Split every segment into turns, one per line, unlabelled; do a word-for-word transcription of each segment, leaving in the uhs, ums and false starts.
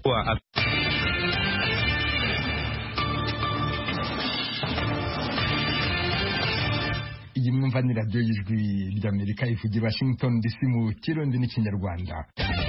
iyi mwumva ni radiyo y'ijwi ry'Amerika ivugira Washington D C mu kirundi n'ikinyarwanda.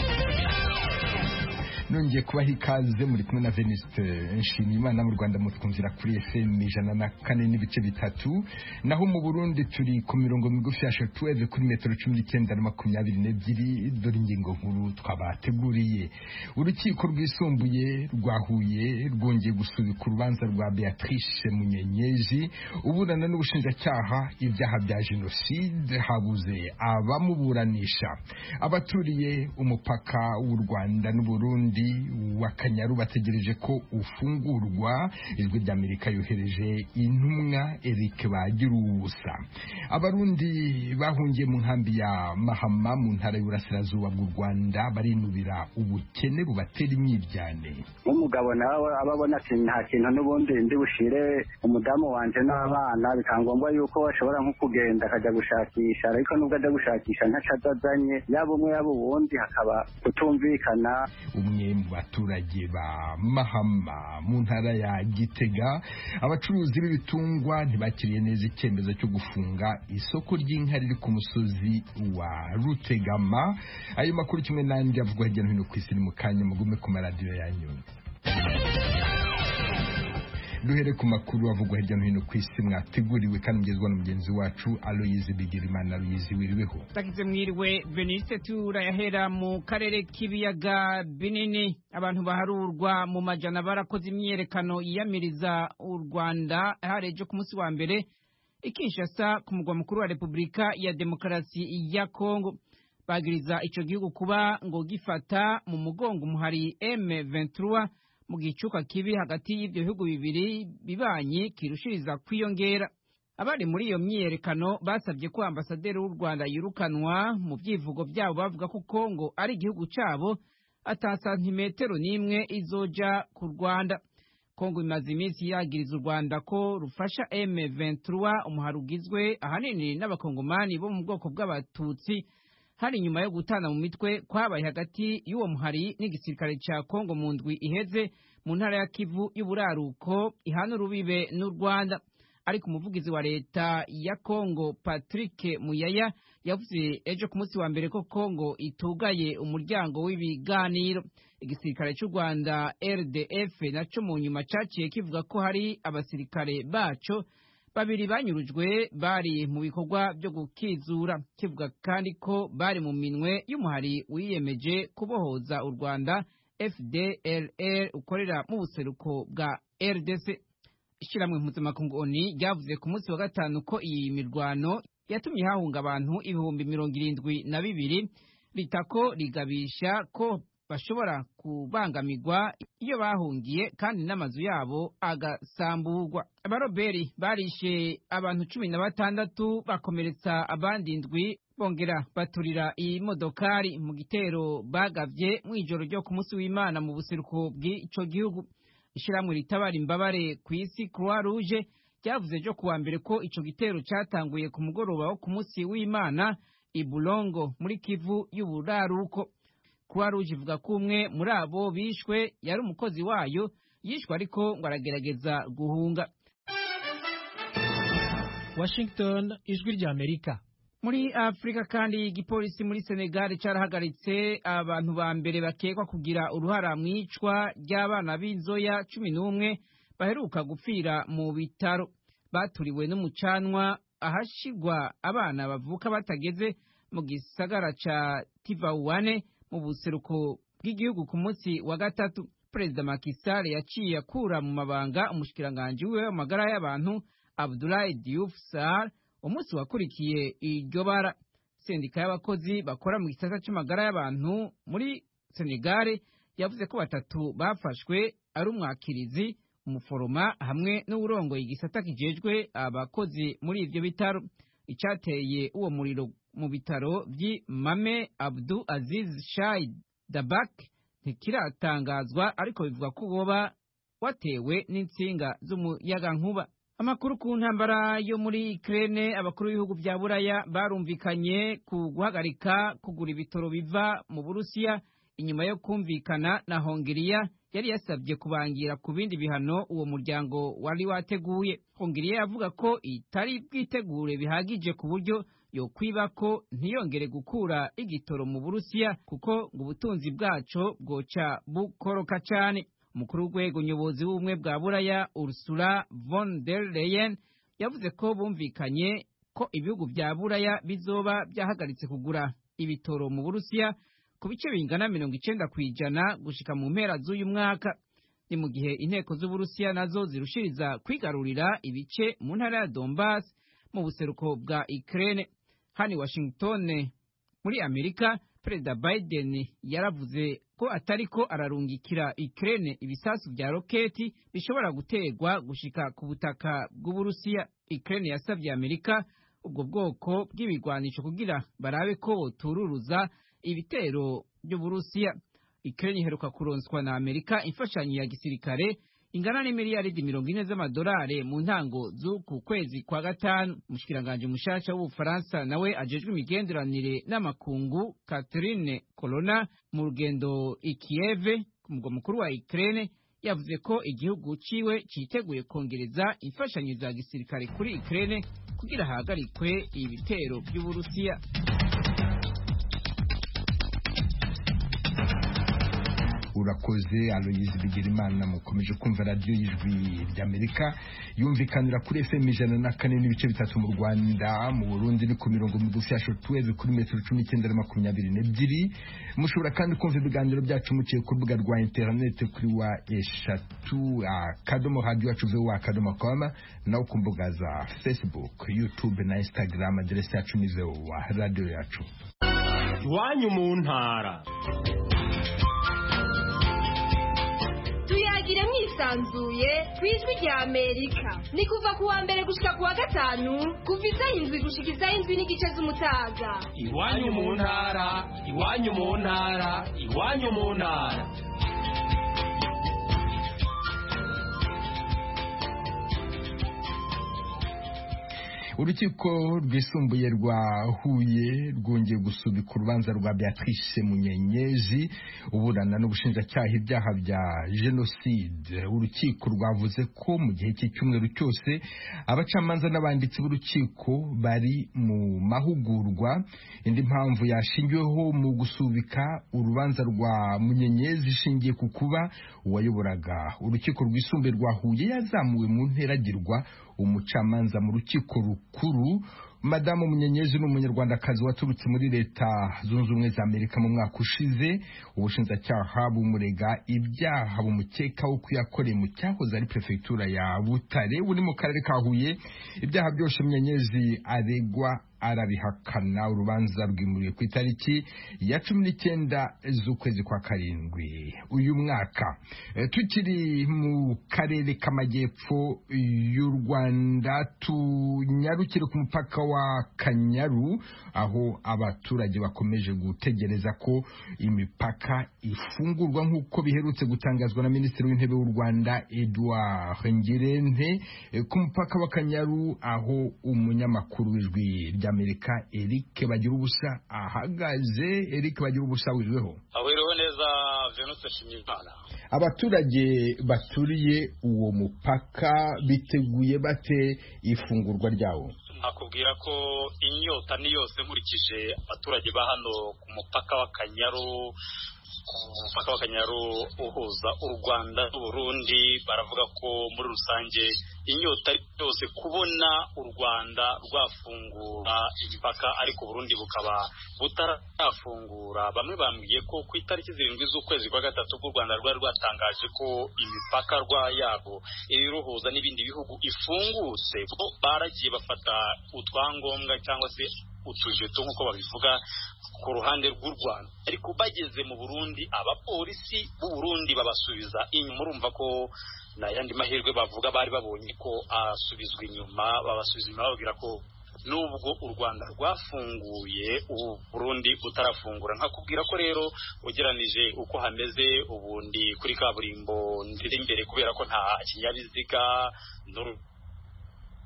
nongeye kubaha ikaze muri kumwe na Venuste Nshimiyimana. Mu Rwanda mutwumvira kuri F M ijana na kane n'ibice bitatu, naho mu Burundi turi ku mirongo migufi ya shortwave kuri metero cumi n'icyenda na makumyabiri n'ebyiri. Dore ingingo nkuru twabateguriye. Urukiko rwisumbuye rwa Huye rwongeye gusubika urubanza rwa Beatrice Munyenyezi uburana n'ubushinjacyaha ibyaha bya jenoside, habuze abamuburanisha. Abaturiye umupaka w'u Rwanda n'u Burundi wa Kanyaru bategereje ko ufungurwa. Ijwi ry'Amerika yohereje intumwa Eric Bagiruwubusa. Abarundi bahungiye mu nkambi ya Mahama mu ntara y'Uburasirazuba bw'u Rwanda barinubira ubukene bubatera imyiryane.
Umugabo nawe ababona ati nta kintu n'ubundi ndi bushire umudamu wanje n'abana, bikangombwa yuko ashobora nko kugenda akajya gushakisha, ariko nubwo ajya gushakisha ntacadazanye, yaba umwe yaba uwundi hakaba kutumvikana.
Umwe mu baturage ba Mahama mu ntara ya Gitega, abacuruzi b'ibitungwa ntibakiriye neza icyemezo cyo gufunga isoko ry'inka riri ku musozi wa Rutegama. Ayo makuru kimwe n'andi avugwa hirya no hino ku isi mu kanya, mugume ku maradiyo yanyu. Duhere ku makuru avugwa hirya no hino ku isi mwateguriwe kandi mugezwa na mugenzi wacu Aloyizi Bigirimana. Aloyizi, wiriweho?
Takize mwiriwe Beniste. Turayahera mu karere k'ibiyaga binini. Abantu baharurwa mu majana barakoze imyerekano yiyamiriza u Rwanda harejo ku munsi wa mbere i Kinshasa ku mugwa mukuru wa Repubulika ya Demokarasi ya Kongo. Bagiriza ico gihugu kuba ngo gifata mu mugongo umuhari M vingt-trois mu gicuka kibi hagati y'ibyo bihugu bibiri bibanyi kirushiriza kwiyongera. Abari muri iyo myiyerekano basabye ko ambasaderi w'u Rwanda yirukanwa mu byivugo byabo, bavuga ko Kongo ari igihugu cyabo ata santimetero n'imwe izoja ku Rwanda. Kongo imaze iminsi yagiriza u Rwanda ko rufasha M vingt-trois, umuhari ugizwe ahanini n'abakongomani bo mu bwoko bw'abatutsi, hari nyuma yo gutana mu mitwe kwabaye hagati y'uwo muhari n'igisirikare cya Kongo mu ndwi iheze mu ntara ya Kivu y'uburaruko ihana urubibe n'u Rwanda. Ariko umuvugizi wa leta ya Kongo Patrick Muyaya yavuze ejo ku munsi wa mbere ko Kongo itugaye umuryango w'ibiganiro. Igisirikare cy'u Rwanda R D F naco mu nyuma caciye kivuga ko hari abasirikare baco babiri banyurujwe bari mu bikorwa byo gukizura, kivuga kandi ko bari mu minwe y'umuhari wiyemeje kubohoza u Rwanda F D L R ukorera mu buseruko bwa R D C. Ishiramwe mpuzamakungu O N U ryavuze ku munsi wa gatanu ko iyi mirwano yatumye hahunga abantu ibihumbi mirongo irindwi na bibiri, ritako rigabisha ko bashobora kubangamirwa iyo bahungiye kandi n'amazu yabo agasamburwa. Abaroberi barishe abantu cumi na batandatu bakomeretsa abandi indwi, bongera baturira iyi modokari mu gitero bagavye mw'ijoro ryo ku munsi w'Imana mu buseruko bw'ico gihugu. Ishiramwe ritabara imbabare ku isi Croix Rouge ryavuze ejo kuwa mbere ko ico gitero catanguye ku mugoroba wo ku munsi w'Imana i Bulongo muri Kivu y'uburaruko. Croix Rouge ivuga ko umwe muri abo bishwe yari umukozi wayo, yishwe ariko ngo aragerageza guhunga.
Washington, ijwi ry'Amerika.
Muri Afrika kandi igipolisi muri Senegal carahagaritse abantu ba mbere bakekwa kugira uruhara mwicwa ry'abana b'inzoya cumi n'umwe baheruka gupfira mu bitaro. Baturiwe n'umucanwa ahashigwa abana bavuka batageze mu gisagara ca Tivaouane mu buseruko bw'igihugu ku munsi wa gatatu. Perezida Macky Sall yaciye akura mu mabanga umushikiranganje wiwe w'amagara y'abantu Abdoulaye Diouf Sarr umunsi wakurikiye iryo bara. Sendika y'abakozi bakora mu gisata c'amagara y'abantu muri Senegal yavuze ko batatu bafashwe ari umwakirizi, umuforoma hamwe n'uburongoye igisata kijejwe abakozi muri ivyo bitaro. Icateye uwo muriro mu bitaro vy'i Mame Abdou Aziz Shai Dabak ntikiratangazwa, ariko bivuga ko woba watewe n'insinga z'umuyagankuba. Amakuru ku ntambara yo muri Ukraine, abakuru b'ibihugu bya Buraya barumvikanye ku guhagarika kugura ibitoro biva mu Burusiya inyuma yo kumvikana na Hongiriya yari yasabye kubangira ku bindi bihano uwo muryango wari wateguye. Hongiriya yavuga ko itari bwitegure bihagije ku buryo yo kwiba ko ntiyongere gukura igitoro mu Burusiya kuko ngo ubutunzi bwaco bwoca bukoroka cyane. Umukuru w'urwego nyobozi w'ubumwe bwa Buraya Ursula von der Leyen yavuze ko bumvikanye ko ibihugu bya Buraya bizoba byahagaritse kugura ibitoro mu Burusiya ku bice bingana mirongo icenda kw'ijana gushika mu mpera z'uyu mwaka. Ni mu gihe inteko z'Uburusiya nazo zirushiriza kwigarurira ibice mu ntara ya Donbass mu buseruko bwa Ukraine. Hani Washington muri Amerika, Perezida Biden yaravuze ko atariko ararungikira Ukraine ibisasu vya roketi bishobora gutegwa gushika ku butaka bw'Uburusiya. Ukraine yasavye Amerika ubwo bwoko bw'ibigwanisho kugira barabe ko botururuza ibitero by'Uburusiya. Ukraine iheruka kuronswa na Amerika imfashanyo ya gisirikare ingana n'imiliyaridi mirongo ine z'amadolari mu ntango z'uku kwezi kwa gatanu. Umushikiranganje mushasha w'Ubufaransa nawe ajejwe imigenderanire n'amakungu Catherine Colonna mu rugendo i Kiev ku mugwa mukuru wa Ukraine yavuze ko igihugu ciwe citeguye kongereza imfashanyo za gisirikare kuri Ukraine kugira hagarikwe ibitero by'Uburusiya.
Urakoze Aloyizi Bigirimana. Mukomeje kumva radiyo y'ijwi ry'Amerika yumvikanira kuri F M ijana na kane n'ibice bitatu mu Rwanda, mu Burundi ni ku mirongo migufi ya shortwave kuri metero cumi n'icyenda na makumyabiri n'ebyiri. Mushobora kandi kumva ibiganiro byacu muciye ku rubuga rwa interineti kuri wa eshatu akadomo radio yacu voa akadomo com, naho ku mbuga za Facebook, YouTube na Instagram aderesi yacu ni voa radio yacu.
Iwanyu mu ntara.
Tuyagire mwisanzuye kwijwi rya Amerika. Ni kuva kuwa mbere gushika kuwa gatanu kuva isaha indwi gushika isaha indwi n'igice z'umutaga.
Iwanyu mu ntara, iwanyu mu ntara, iwanyu mu ntara.
Urukiko rwisumbuye rwa Huye rwongeye gusubika urubanza rwa Beatrice Munyenyezi uburana n'ubushinjacyaha ibyaha bya jenoside. Urukiko rwavuze ko mu gihe cy'icyumweru cyose abacamanza n'abanditsi b'urukiko bari mu mahugurwa. Indi mpamvu yashingiweho mu gusubika urubanza rwa Munyenyezi ishingiye ku kuba uwayoboraga urukiko rwisumbuye rwa Huye yazamuwe mu nteragirwa umucamanza mu rukiko rukuru. Madamu Munyenyezi ni umunyarwandakazi waturutse muri Leta Zunze Ubumwe za Amerika mu mwaka ushize. Ubushinjacyaha bumurega ibyaha bumukekaho ko yakoreye mu cyahoze ari prefectura ya Butare uri mu karere ka Huye. Ibyaha byose Munyenyezi aregwa arabihakana. Urubanza rwimuriwe ku itariki ya cumi n'icyenda z'ukwezi kwa karindwi uyu mwaka. E, tukiri mu karere k'amajyepfo y'u Rwanda, tunyarukire ku mupaka wa Kanyaru aho abaturage bakomeje gutegereza ko imipaka ifungurwa nk'uko biherutse gutangazwa na Minisitiri w'Intebe w'u Rwanda Edouard Ngirente. E, ku mupaka wa Kanyaru aho umunyamakuru w'ijwi rya Amerika Eric Bagirubusa ahagaze. Eric Bagirubusa, wiriweho?
Awiriwe neza Venus Shimimana.
Abaturage baturiye uwo mupaka biteguye bate ifungurwa ryawo?
Nakubwira ko inyota ni yose nkurikije abaturage ba hano ku mupaka wa Kanyaru. Umupaka wa Kanyaru uhuza u Rwanda n'Uburundi baravuga ko muri rusange inyota yose kubona u Rwanda rwafungura imipaka ariko Burundi bukaba butarafungura. Bamwe bambwiye ko ku itariki zirindwi z'ukwezi kwa gatatu bw'u Rwanda rwari rwatangaje ko imipaka rwa yabo iruhuza n'ibindi bihugu ifungutse. Bo baragiye bafata utwangombwa cyangwa se utujeto nk'uko babivuga ku ruhande rw'u Rwanda, ariko bageze mu Burundi abapolisi b'u Burundi babasubiza inyuma. Urumva ko na yandi mahirwe bavuga bari babonye ko asubizwa inyuma, babasubiza inyuma babwira ko nubwo u Rwanda rwafunguye u Burundi butarafungura. Nkakubwira ko rero ugeranije uko hameze ubundi kuri kaburimbo ndiri imbere kubera ko nta kinyabiziga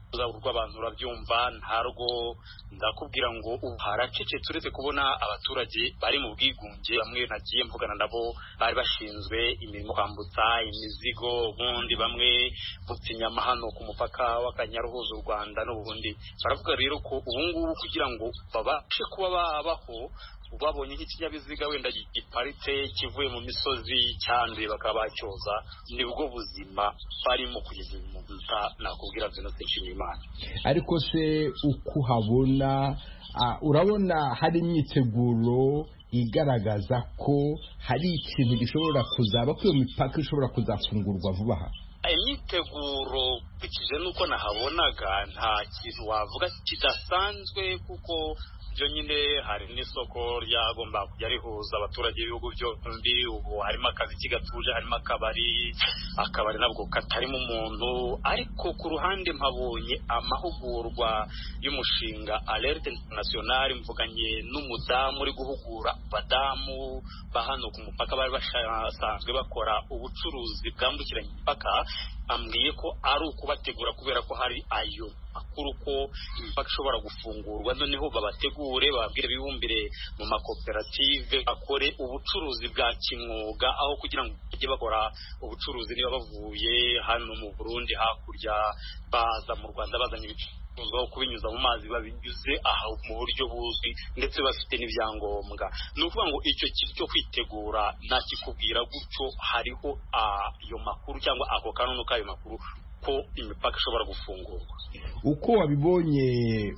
rw'abantu urabyumva ntarwo ndakubwira ngo ubu haracecetse uretse kubona abaturage bari mu bwigunge bamwe nagiye mvugana nabo bari bashinzwe imirimo kwambutsa imizigo ubundi bamwe butinyama hano ku mupaka w'Akanyaru uhuza u Rwanda n'Uburundi baravuga rero ko ubu ngubu kugira ngo babashe kuba babaho babonye nk'ikinyabiziga wenda giparitse kivuye mu misozi cyanduye bakaba bacyoza nibwo buzima barimo kugeza mu munota nakubwira Venuste Nshimiyimana.
Ariko se uko habona urabona hari imyiteguro igaragaza ko hari ikintu gishobora kuzaba ko iyo mipaka ishobora kuzafungurwa vuba aha?
Imyiteguro bikije nuko nahabonaga nta kintu wavuga kidasanzwe kuko byo nyine hari n'isoko ryagomba kujya rihuza abaturage b'ibihugu byombi ubu harimo akazi kigatuje harimo akabari akabari nabwo katarimo umuntu ariko ku ruhande mpabonye amahugurwa y'umushinga Alerte International mvuganye n'umudamu uri guhugura badamu bahano ku mupaka bari basanzwe bakora ubucuruzi bwambukiranya imipaka ambwiye ko ari ukubategura kubera ko hari ayo akuru ko imipaka ishobora gufungurwa noneho babategure babwire bibumbire mu makoperative akore ubucuruzi bwa kimwuga aho kugira ngo bajye bakora ubucuruzi niba bavuye hano mu Burundi hakurya baza mu Rwanda bazanye ibicuruzwa kubinyuza mu mazi babinyuze aha mu buryo buzwi ndetse bafite n'ibyangombwa ni ukuvuga ngo icyo kintu cyo kwitegura nakikubwira gutyo hariho ayo makuru cyangwa ako kanunu k'ayo makuru ko imipaka ishobora gufungurwa.
Uko wabibonye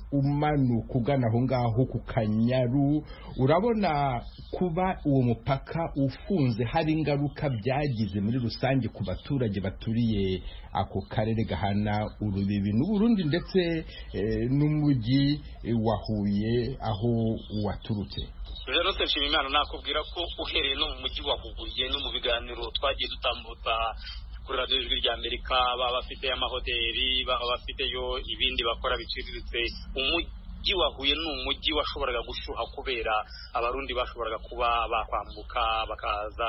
umanuka ugana aho ngaho ku Kanyaru urabona kuba uwo mupaka ufunze hari ingaruka byagize muri rusange ku baturage baturiye ako karere gahana urubibi n'Uburundi ndetse eh, n'umujyi wa Huye aho waturutse?
Venuste Nshimiyimana nakubwira ko uhereye no mu mujyi wa Huye no mu biganiro twagiye dutambutsa kuri radiyo ijwi rya Amerika baba bafite amahoteli baba bafiteyo ibindi bakora biciriritse umujyi wa Huye ni umujyi washoboraga gushuha kubera abarundi bashoboraga kuba bakwambuka bakaza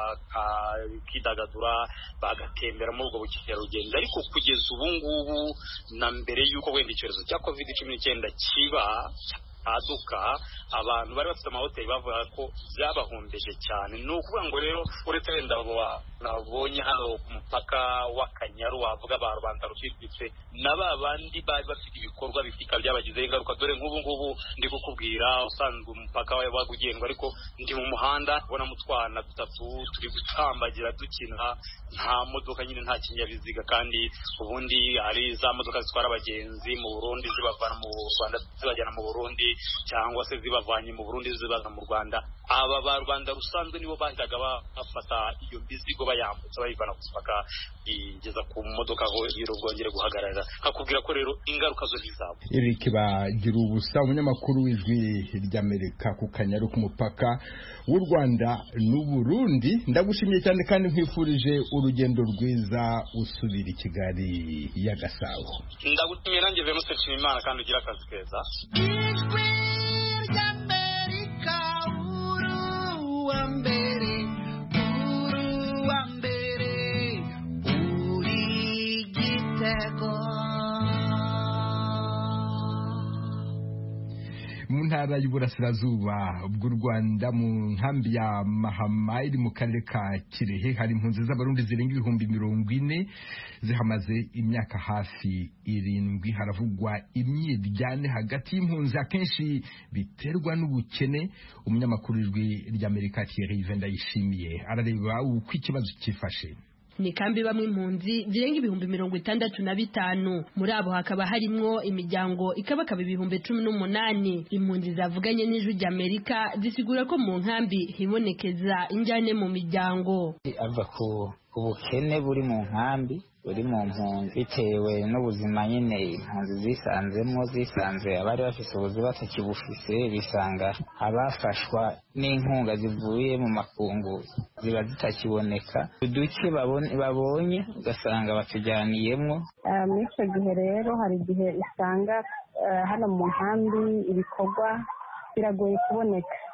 bakidagadura bagatembera muri ubwo bukerarugendo ariko kugeza ubu ngubu na mbere y'uko wenda icyorezo cya covid cumi n'icyenda kiba aduka abantu bari bafite amahoteli bavuga ko byabahombeje cyane ni ukuvuga ngo rero uretse wenda nabonye hano ku mupaka w'Akanyaru wavuga ba rubanda rufitse na ba bandi bari bafite ibikorwa bifika byabagizeho ingaruka dore nk'ubu ngubu ndi kukubwira usanzwe umupaka wawe wagugengwa ariko ndi mu muhanda ubona mutwana dutatu turi gutambagira dukina nta modoka nyine nta kinyabiziga kandi ubundi hari za modoka zitwara abagenzi mu Burundi zibavana mu Rwanda zibajyana mu Burundi cyangwa se zibavanye mu Burundi zibaza mu Rwanda aba ba rubanda rusanzwe nibo bahitaga bafata iyo mizigo bayambutsa bayivana ku mupaka igeza ku modoka aho y'urugongere guhagarara hakubwira ko rero ingaruka zo zizaba.
Eric Bagira ubusa umunyamakuru w'ijwi ry'Amerika ku Kanyaru ku mupaka w'u Rwanda n'Uburundi ndagushimiye cyane kandi nkwifurije urugendo rwiza usubira i Kigali ya Gasabo.
Ndagutumiye nanjye Venuste Nshimiyimana kandi ugira akazi keza.
Mu ntara y'Uburasirazuba bw'u Rwanda mu nkambi ya Mahama iri mu karere ka Kirehe hari impunzi z'abarundi zirenga ibihumbi mirongo ine zihamaze imyaka hafi irindwi haravugwa imyiryane hagati y'impunzi akenshi biterwa n'ubukene. Umunyamakuru w'ijwi ry'Amerika Thierry Vendayishimiye arareba uko ikibazo cyifashe.
Ni kambi bamwe impunzi zirenga ibihumbi mirongo itandatu na bitanu muri abo hakaba harimwo imiryango ikabakaba ibihumbi cumi n'umunani. Impunzi zavuganye n'ijwi ry'Amerika zisigura ko mu nkambi hibonekeza injyane mu miryango
ava ku ubukene buri mu nkambi buri mu mpunzi bitewe n'ubuzima nyine impunzi zisanzemo zisanze abari bafise ubuzi batakibufise bisanga abafashwa n'inkunga zivuye mu makungu ziba zitakiboneka uduke babonye ugasanga batujyaniyemo.
Muri icyo gihe rero hari igihe usanga hano mu nkambi ibikorwa biragoye kuboneka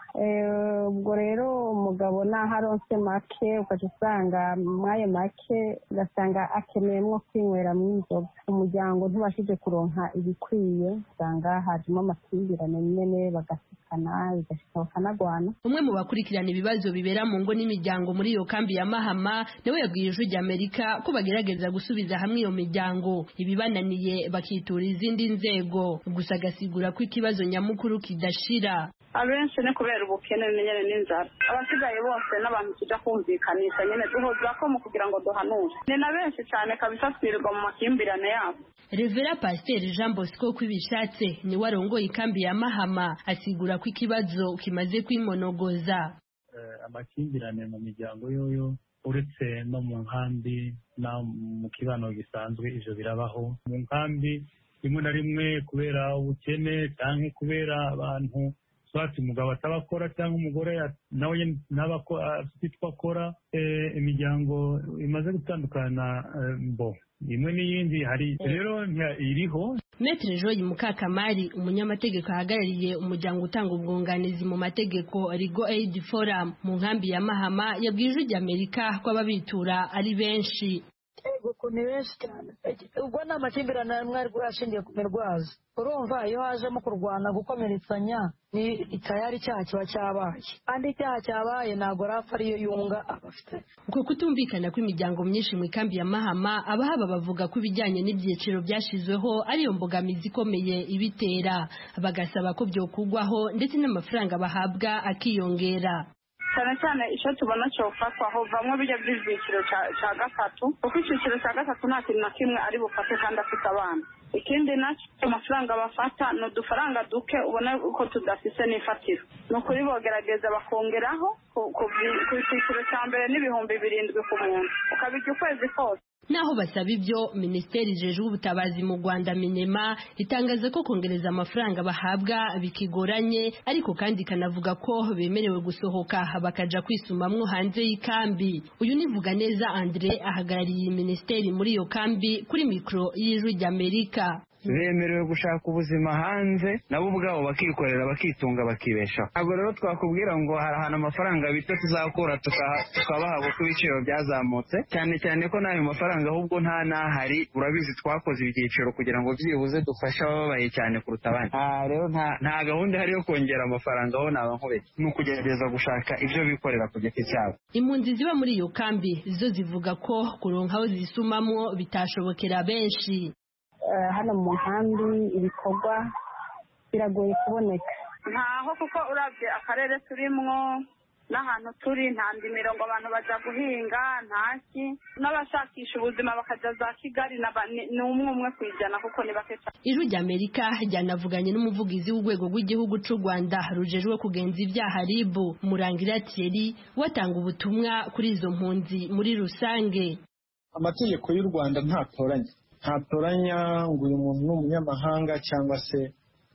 ubwo rero umugabo naho aronse make ukaca usanga mwayo make ugasanga akeneyemwo kwinyweramwo inzoga, umuryango ntubashije kuronka ibikwiye, usanga hajemo amakimbirane nyene bagasikana bigashika bakanagwana.
Umwe mu bakurikirana ibibazo bibera mu ngo n'imiryango muri iyo kambi ya Mahama nawe yabwiye Ijwi ry'Amerika ko bagerageza gusubiza hamwe iyo miryango, ibibananiye bakitura izindi nzego, gusa agasigura ko ikibazo nyamukuru kidashira.
Abenshi ne kubera ubukene nyene n'inzara, abasigaye bose n'abantu tuja kumvikanisha nyene duhoza ko mu kugira ngo duhanure, ni na benshi cyane kabisa twirirwa mu makimbirane yabo.
Revera Pasiteri Jean Bosco Kwibishatse ni warongoye ikambi ya Mahama asigura ko ikibazo kimaze kwimonogoza.
Uh, amakimbirane mu miryango yoyo uretse no mu nkambi na mu kibano gisanzwe ivyo birabaho. Mu nkambi rimwe na rimwe kubera ubukene canke kubera abantu swati umugabo atabakora cyangwa umugore nawe nabakora akora, imiryango imaze gutandukana mbo imwe n'iyindi hari rero iriho.
Maître Joy Mukakamari umunyamategeko ahagarariye umuryango utanga ubwunganizi mu mategeko Rigo Aid Forum mu nkambi ya Mahama yabwiye Ijwi ry'Amerika ko ababitura ari benshi.
Ego ni benshi cyane, ubwo ni amakimbirane mwari ashingiye ku mirwazo. Urumva iyo hajemo kurwana gukomeretsanya ni itayari icyaha kiba cyabaye, kandi icyaha cyabaye ntabwo rapfa ariyo yunga abafite.
Uko kutumvikana kw'imiryango myinshi mu ikambi ya Mahama, abahaba bavuga ko ibijyanye n'ibyiciro byashizweho ariyo mbogamizi ikomeye ibitera, bagasaba ko byokugwaho ndetse n'amafaranga bahabwa akiyongera.
Cyane cyane icyo tubona cyofatwa aho bamwe bijya by'icyiciro cya gatatu, kuko icyiciro cya gatatu nta kintu na kimwe ari bufate kandi afite abana. Ikindi nacyo amafaranga bafata ni udufaranga duke ubona ko tudafise n'ifatiro, ni ukuri bogerageza bakongeraho ku cyiciro cya mbere n'ibihumbi birindwi ku muntu ukabijya ukwezi kose.
Naho basaba ibyo, Minisiteri ijejwe ubutabazi mu Rwanda Minema itangaza ko kongereza amafaranga bahabwa bikigoranye, ariko kandi ikanavuga ko bemerewe gusohoka bakaja kwisumamwo hanze y'ikambi. Uyu nivuga neza Andre ahagarariye Minisiteri muri iyo kambi kuri mikro y'Ijwi ry'Amerika.
Bemerewe gushaka ubuzima hanze nabo ubwabo bakikorera bakitunga bakibeshaho. Ntabwo rero twakubwira ngo hari ahantu amafaranga bito tuzakura tukabaha kuko ibiciro byazamutse, cyane cyane ko n'ayo mafaranga ahubwo nta n'ahari. Urabizi twakoze ibyiciro kugira ngo byibuze dufashe ababaye cyane kuruta abandi. Aha rero nta gahunda ihari yo kongera amafaranga, aho naba nkubeshye, ni ukugerageza gushaka ibyo bikorera ku giti cyabo.
Impunzi ziba muri iyo kambi zo zivuga ko kuronka aho zisumamwo bitashobokera benshi.
Hano mu nkambi ibikorwa biragoye kuboneka
ntaho, kuko urabye akarere turimwo n'ahantu turi nta ndimiro ngo abantu baja guhinga, ntaki n'abashakisha ubuzima bakaja za Kigali ni umwe umwe kwijana kuko ni bake cyane.
Ijwi ry'Amerika ryanavuganye n'umuvugizi w'urwego rw'igihugu c'u Rwanda rujejwe kugenza ibyaha R I B Murangira Thierry watanga ubutumwa kuri izo mpunzi muri rusange.
Amategeko y'u Rwanda ntatoranya ntatoranya ngo uyu muntu ni umunyamahanga cyangwa se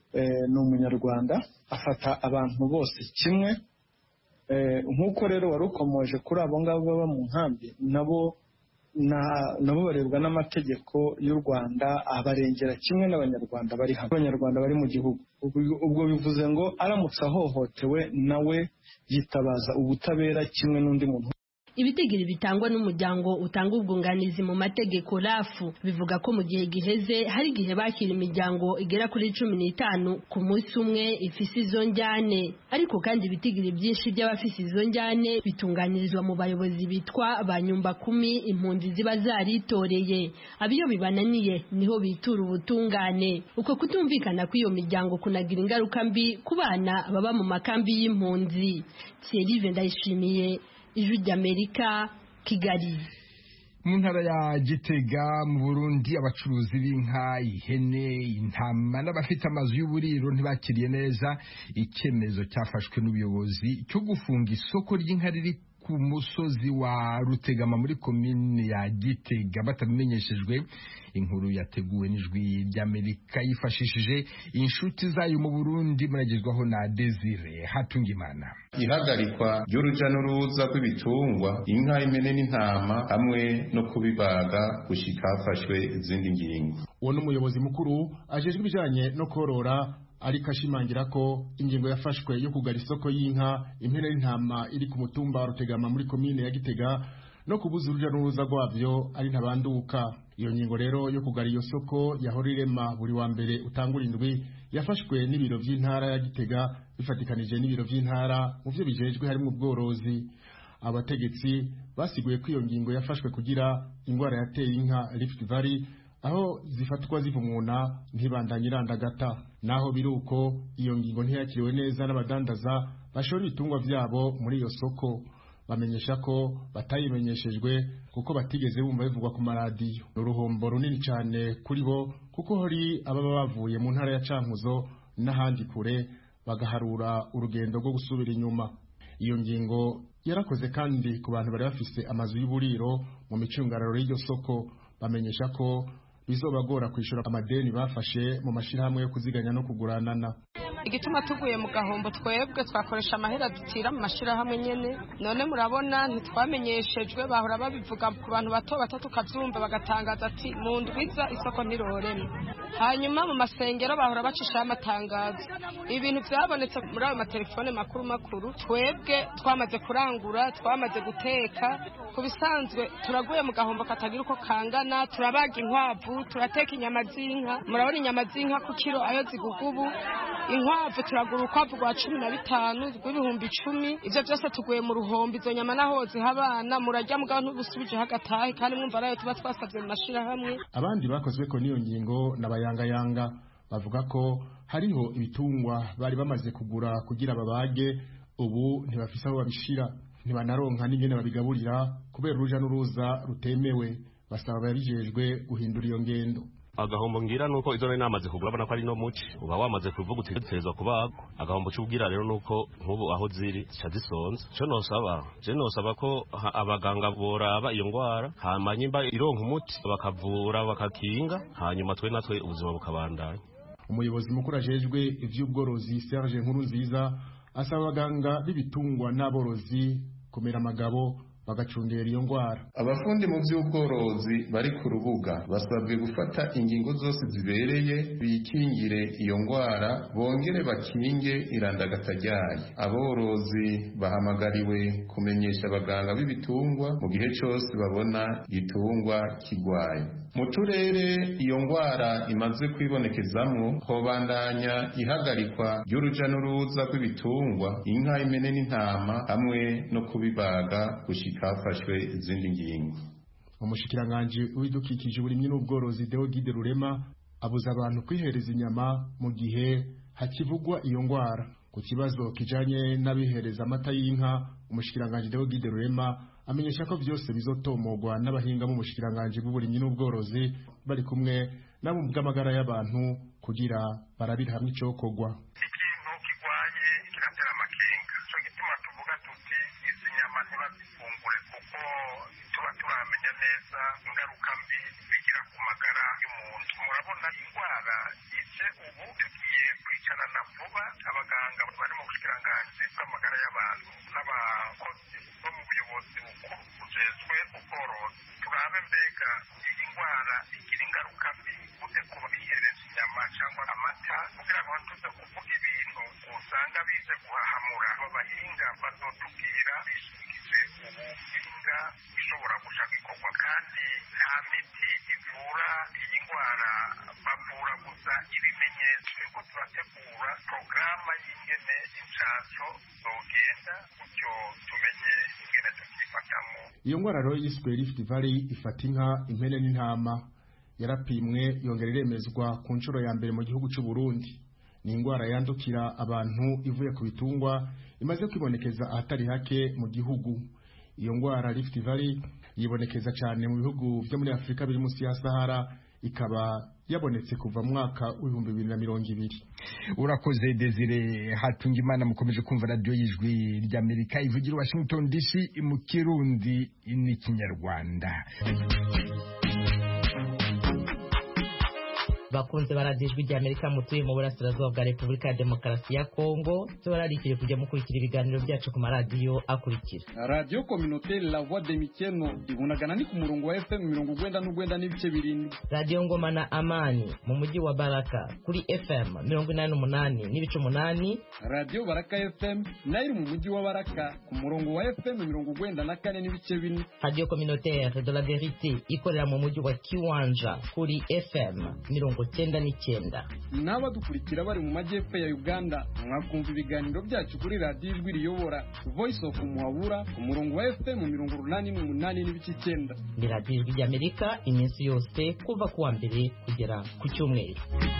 ni umunyarwanda, afata abantu bose kimwe. Nk'uko rero wari ukomoje kuri abo ngabo baba mu nkambi, nabo nabo barebwa n'amategeko y'u Rwanda, abarengera kimwe n'abanyarwanda bari hamwe, abanyarwanda bari mu gihugu. Ubwo bivuze ngo aramutse ahohotewe nawe yitabaza ubutabera kimwe n'undi muntu.
Ibitigiri bitangwa n'umuryango utanga ubwunganizi mu mategeko R A F bivuga ko mu gihe giheze hari igihe bakira imiryango igera kuri cumi n'itanu ku munsi umwe ifise izo njyane, ariko kandi ibitigiri byinshi by'abafise izo njyane bitunganirizwa mu bayobozi bitwa ba nyumba kumi impunzi ziba zaritoreye. Abiyo bibananiye niho bitura ubutungane. Uko kutumvikana kw'iyo miryango kunagira ingaruka mbi ku bana baba mu makambi y'impunzi. Thierry Ndayishimiye, Ijwi ry'Amerika, Kigali.
Mu ntara ya Gitega mu Burundi, abacuruzi b'inka, ihene, intama n'abafite amazu y'uburiro ntibakiriye neza icyemezo cyafashwe n'ubuyobozi cyo gufunga isoko ry'inka riri ku musozi wa Rutegama muri komine ya Gitega batabimenyeshejwe. Inkuru yateguwe n'Ijwi ry'Amerika yifashishije inshuti zayo mu Burundi, muragezwaho na Desire Hatungimana.
Ihagarikwa ry'uruja n'uruza rw'ibitungwa, inka, impene n'intama hamwe no kubibaga gushika hafashwe izindi ngingo.
Uwo n'umuyobozi mukuru ajejwe ibijanye no korora ariko ashimangira ko ingingo yafashwe yo kugara isoko y'inka impene n'intama iri ku mutumba wa Rutegama muri komine ya Gitega no kubuza uruja n'uruza rwavyo ari ntabanduka. Iyo ngingo rero yo kugara iyo soko yahora irema buri wa mbere utangura indwi yafashwe n'ibiro vy'intara ya Gitega bifatikanije n'ibiro vy'intara mu vyo bijejwe harimo ubworozi. Abategetsi basiguye ko iyo ngingo yafashwe kugira ingwara yateye inka Rift Valley aho zifatwa zivumuna ntibandanye irandagata. Naho biruko iyo ngingo ntiyakiriwe neza n'abadandaza bashora ibitungwa vyabo muri iyo soko. Bamenyesha ko batayimenyeshejwe kuko batigeze bumva bivugwa ku maradiyo. Uruhombo runini cyane kuri bo kuko hari ababa bavuye mu ntara ya Cankuzo n'ahandi kure bagaharura urugendo rwo gusubira inyuma. Iyo ngingo yarakoze kandi ku bantu bari bafise amazu y'uburiro mu micungararo y'iryo soko. Bamenyesha ko bizobagora kwishura amadeni bafashe mu mashirahamwe yo kuziganya no kuguranana.
Igituma tuguye mu gahombo twebwe twakoresha amahera dutira mu mashirahamwe nyene, none murabona ntitwamenyeshejwe, bahora babivuga ku bantu bato bato tukavyumva bagatangaza ati mu ndwiza isoko ntiroreme. Hanyuma mu masengero bahora bacisha amatangazo. Ibintu vyabonetse muri ayo matelefone makuru makuru twebwe twamaze kurangura, twamaze guteka. Kubisanzwe turaguye mu gahombo katagira uko kangana, turabaga inkwavu, turateka inyama z'inka. Murabona inyama z'inka ku kilo ayo zigugubu. Inkwavu turagura ukwavu rwa cumi na bitanu rw'ibihumbi icumi. Ivyo byose tuguye mu ruhombo. Izo nyama naho zihabana murajya mugabo ntubusubije hagatahe kandi mwumva rayo tuba twasavye mu mashirahamwe.
Abandi bakozwe ko niyo ngingo n'abayangayanga bavuga ko hariho ibitungwa bari bamaze kugura kugira babage, ubu ntibafise aho babishira, ntibanaronka n'ingene babigaburira kubera uruja n'uruza rutemewe. Basaba babijejwe guhindura iyo ngendo.
Agahombo ngira nuko izo namaze kugura bana ko ari no muci uba wamaze kuvuga utegezwa kubagwa. Agahombo cy'ubwira rero nuko nkubu aho ziri cyazisonza. Cyo nosaba je nosaba ko abaganga boraba iyo ngwara hama nyimba ironka umuti bakavura bakakinga hanyuma twe natwe ubuzima bukabandanya.
Umuyobozi mukuru ajejwe ivy'ubworozi Serge Nkurunziza asaba abaganga b'ibitungwa n'aborozi kumera amagabo bagacungera iyo ngwara.
Abafundi mu by'ubworozi bari ku rubuga basabwe gufata ingingo zose zibereye bikingire iyo ngwara bongere bakinge irandagata ryayo. Aborozi bahamagariwe kumenyesha abaganga b'ibitungwa mu gihe cyose babona igitungwa kigwaye. Mu turere iyo ngwara imaze kwibonekezamwo hobandanya ihagarikwa ry'uruja n'uruza rw'ibitungwa, inka, impene n'intama hamwe no kubibaga gushika hafashwe izindi ngingo.
Umushikiranganje w'ibidukikije uburimyi n'ubworozi Deogide Rurema abuza abantu kwihereza inyama mu gihe hakivugwa iyo ngwara. Ku kibazo kijanye n'abihereza amata y'inka, umushikiranganje Deogide Rurema amenyesha ko byose bizotomogwa n'abahinga mu mushikiranganje bw'uburimyi n'ubworozi bari kumwe nabo mu bw'amagara y'abantu kugira barabira hamwe icokogwa.
Ikintu kigwaye kiratera amakenga, cyo gituma tuvuga tuti izi nyama ntibazifungure kuko tuba turamenya neza ingaruka mbi bigira ku magara y'umuntu. Murabona indwara ije ubu tugiye kwicarana vuba abaganga bari mu bushikiranganje bw'amagara y'abantu n'abakozi bo mu buyobozi bukuru bujejwe ubworozi turabe mbega iyi ndwara igira ingaruka mbi gute kuba bihereza inyama cyangwa amata kugira ngo tuze kuvuga ibintu usanga bize guhahamura. Abahinga bazotubwira bishingije ubuhinga bishobora gushaka ikorwa kandi nta miti ivura iyi ndwara, bavura gusa ibimenyetso. Niko turategura porogaramu y'ingene inshansho zogenda gutyo tumenye ingene tukifatamo.
Iyo ngwara rero yiswe Rift Valley ifata inka, impene n'intama. Yarapimwe yongera iremezwa ku nshuro ya mbere mu gihugu cy'u Burundi. Ni ingwara yandukira abantu ivuye ku bitungwa imaze kwibonekeza ahatari hake mu gihugu. Iyo ngwara Rift Valley yibonekeza cyane mu bihugu byo muri Afrika biri munsi ya Sahara, ikaba yabonetse kuva mu mwaka w'ibihumbi bibiri na mirongo ibiri.
Urakoze Desire Hatungimana. Mukomeje kumva radio y'ijwi ry'Amerika ivugira Washington D C mu Kirundi n'ikinyarwanda.
bakunze baradijwe rya Amerika mutuye mu burasirazuba bwa Repubulika ya Demokarasi ya Kongo tubararikire kujya mukurikira ibiganiro byacu ku maradiyo akurikira
Radio Communautaire La Voix de Mikeno ibunagana ni ku murongo wa F M mirongo ugwenda n'ugwenda n'ibice birindwi.
Radio Ngoma na Amani mu mujyi wa Baraka kuri F M mirongo inani n'umunani n'ibice umunani.
Radio Baraka F M nayo iri mu mujyi wa Baraka ku murongo wa F M mirongo ugwenda na kane n'ibice bine.
Radio Communautaire de la Vérité ikorera mu mujyi wa Kiwanja kuri F M mirongo cyenda n'icyenda.
N'abadukurikira bari mu majyepfo ya Uganda mwakumva ibiganiro byacu kuri Radio Ijwi Riyobora Voice of Muhabura ku murongo wa F M mirongo urunani n'umunani n'ibice icyenda.
Ni Radio Ijwi ry'Amerika iminsi yose kuva kuwa mbere kugera ku cyumweru.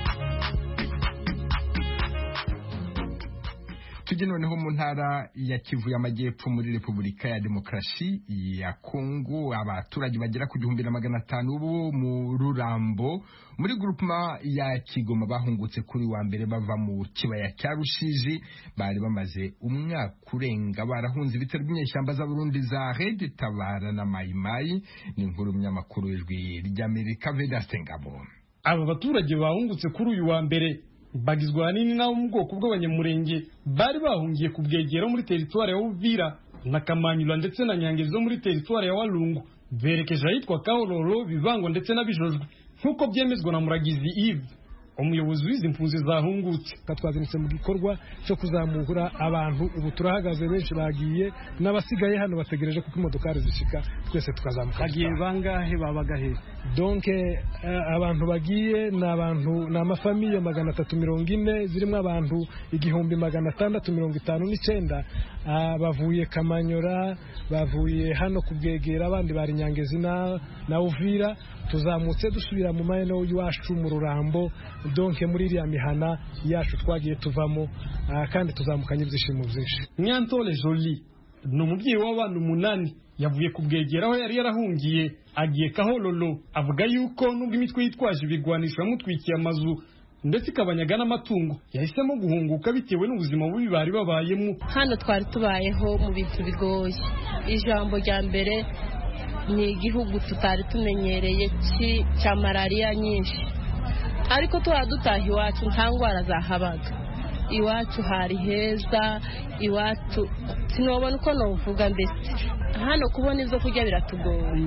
Tujye noneho mu ntara ya Kivu y'Amajyepfo muri Repubulika ya Demokarasi ya Kongo, abaturage bagera ku gihumbi na magana atanu bo mu Rurambo muri groupement ya Kigoma bahungutse kuri wa mbere bava mu kibaya cya Rusizi, bari bamaze umwaka urenga barahunze ibitero by'inyeshyamba za Burundi za Red Tabara na Mayimayi. Ni inkuru y'umunyamakuru w'Ijwi ry'Amerika Vedaste Ngabo.
Aba baturage bahungutse kuri uyu wa mbere bagizwe ahanini n'abo mu bwoko bw'abanyamurenge bari bahungiye ku Bwegero muri teritwari ya Uvira na Kamanyula ndetse na Nyangezi zo muri teritwari ya Walungu, berekeje ahitwa Kahororo, Bivango ndetse na Bijojwe nk'uko byemezwa na Muragizi Yves, umuyobozi w'izi mpunzi zahungutse.
Twazindutse mu gikorwa cyo kuzamura abantu, ubu turahagaze, benshi bagiye, n'abasigaye hano bategereje kuko imodokari zishika, twese tukazamuka.
Bagiye bangahe babaga he?
Donc uh, abantu bagiye na abantu na amafamiye magana atatu mirongo ine zirimo abantu igihumbi magana atandatu mirongo itanu n'icyenda uh, bavuye Kamanyora, bavuye hano ku Bwegera, abandi bari Nyangezi na, na Uvira. Tuzamutse dusubira mu mayeno y'wacu mu Rurambo, donc muri iriya mihana yacu twagiye tuvamo, uh, kandi tuzamukanye ibyishimo byinshi.
Nyantole Jolie ni umubyeyi w'abana umunani yavuye ku Bwegera aho yari yarahungiye agiye Kahororo, avuga yuko nubwo imitwe yitwaje ibigwanisho yamutwikiye amazu ndetse ikabanyaga n'amatungo, yahisemo guhunguka bitewe n'ubuzima bubi bari babayemo.
Hano twari tubayeho mu bintu bigoye. Ijambo rya mbere ni igihugu tutari tumenyereye cya malariya nyinshi, ariko tuba dutaha iwacu nta ndwara zahabaga. Iwacu hari heza, iwacu sinobona uko novuga, mbese hano kubona ibyo kurya biratugoye.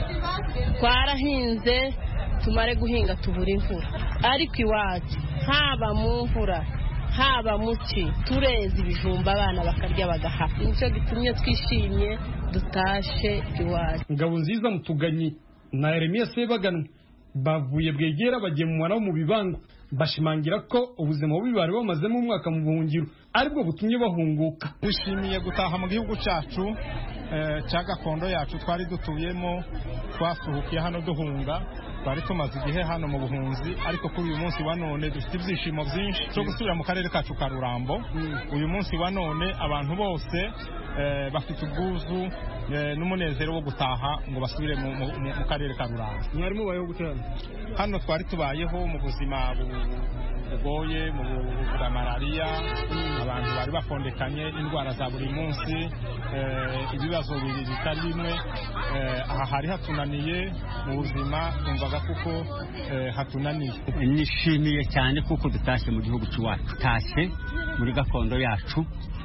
Twarahinze tumare guhinga tubura imvura, ariko iwacu haba mu mvura haba muki tureza ibijumba abana bakarya bagahaha. Nicyo gitumye twishimye dutashe iwacu.
Ngabo nziza Mutuganyi na Yeremia Sebaganwa bavuye Bwegera bagiye mu mwana wo mu Bivango, bashimangira ko ubuzima bubi bari bamazemo umwaka mu buhungiro aribwo butumye bahunguka.
Dushimiye gutaha mu gihugu cyacu cya gakondo yacu twari dutuyemo, twasuhukiye hano duhunga, twari tumaze igihe hano mu buhunzi, ariko kuri uyu munsi wa none dufite ibyishimo byinshi cyo gusubira mu karere kacu ka Rurambo. Uyu munsi wa none abantu bose bafite ubwuzu n'umunezero wo gutaha ngo basubire mu karere ka Rurambo.
Mwari mubayeho gute
hano? Twari tubayeho mu buzima bugoye, mu bwa malariya, abantu bari bafondekanye indwara za buri munsi, ibibazo bibiri bitari bimwe. Aha hari hatunaniye mu buzima, twumvaga kuko hatunaniye.
Nishimiye cyane kuko dutashye mu gihugu cy'iwacu, tutashye muri gakondo yacu.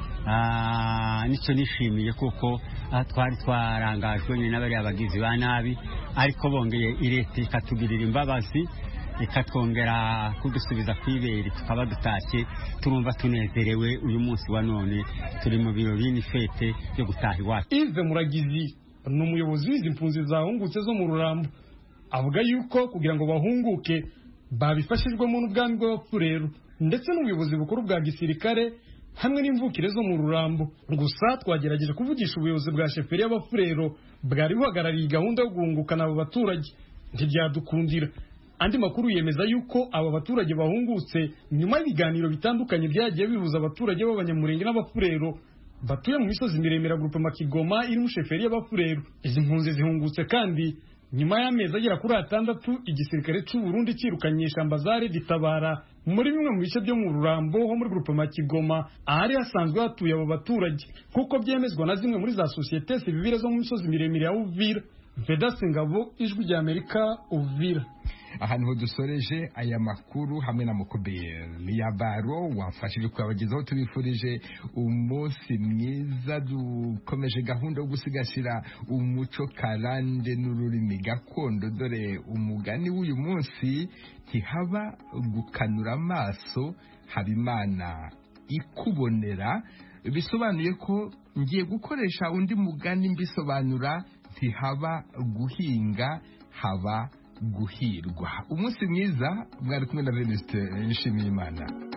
Nicyo nishimiye kuko twari twarangajwe n'abari abagizi ba nabi, ariko bongeye leta ikatugirira imbabazi, ikatwongera kudusubiza kwibere, tukaba dutashye turumva tunezerewe. Uyu munsi wa none turi mu birori n'ifete yo gutaha iwacu.
Yves Muragizi ni umuyobozi w'izi mpunzi zahungutse zo mu Rurambo, avuga yuko kugira ngo bahunguke babifashijwemo n'ubwami bw'abapfurero ndetse n'ubuyobozi bukuru bwa gisirikare hamwe n'imvukire zo mu Rurambo. Gusa twagerageje kuvugisha ubuyobozi bwa sheferi y'abapfurero bwari buhagarariye gahunda yo guhungukana abo baturage, ntibyadukundira. Andi makuru yemeza yuko aba baturage bahungutse nyuma y'ibiganiro bitandukanye byagiye bihuza abaturage b'abanyamurenge n'abapfurero batuye mu misozi miremire groupement Kigoma iri mu sheferi y'abapfurero. Izi mpunzi zihungutse kandi nyuma y'amezi agera kuri atandatu igisirikare cy'u Burundi kirukanye ishyamba za Red Tabara muri bimwe mu bice byo mu Rurambo ho muri groupement Kigoma, ahari hasanzwe hatuye abo baturage kuko byemezwa na zimwe muri za societe civile zo mu misozi miremire ya Uvira. Vedaste Ngabo, Ijwi ry'Amerika, Uvira.
ahantu ho dusoreje aya makuru hamwe na Mukobeli ya Baro wamfashije kubagezaho. Tubifurije umunsi mwiza, dukomeje gahunda yo gusigasira umuco karande n'ururimi gakondo. Dore umugani w'uyu munsi, ntihaba gukanura amaso Habimana ikubonera, bisobanuye ko ngiye gukoresha undi mugani mbisobanura, ntihaba guhinga haba guhirwa. Umunsi mwiza, mwari kumwe na Venuste Nshimiyimana.